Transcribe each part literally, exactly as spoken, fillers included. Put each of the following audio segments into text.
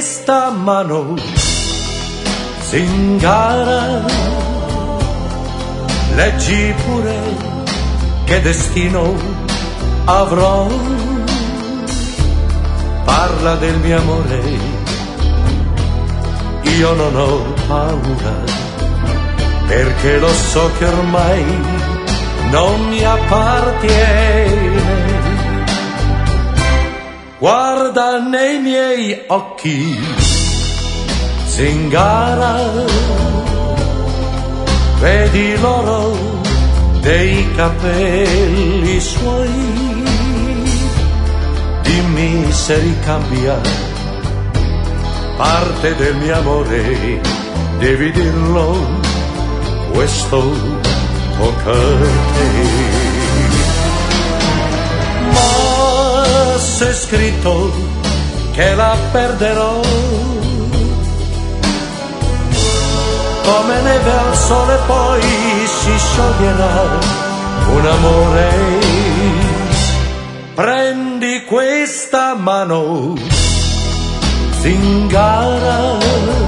questa mano, zingara, leggi pure che destino avrò. Parla del mio amore, io non ho paura, perché lo so che ormai non mi appartiene. Guarda nei miei occhi, zingara, vedi l'oro dei capelli suoi. Dimmi se ricambia parte del mio amore, devi dirlo, questo tocca a te. Ma se è scritto che la perderò, come neve al sole poi si scioglierà un amore. Prendi questa mano, zingara,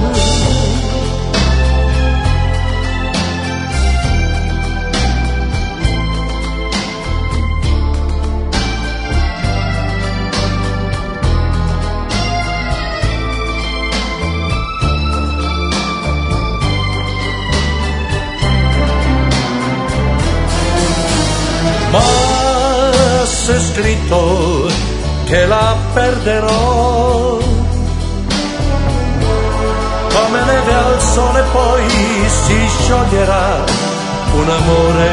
ma se scritto che la perderò, come neve al sole poi si scioglierà un amore.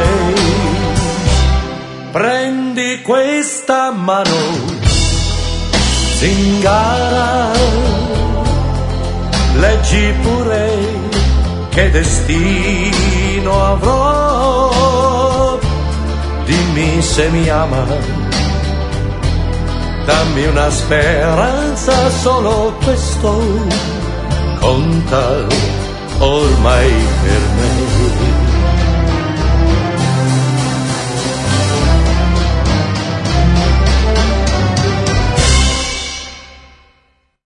Prendi questa mano, zingara, leggi pure che destino avrò. Dimmi se mi ama, dammi una speranza, solo questo conta ormai per me.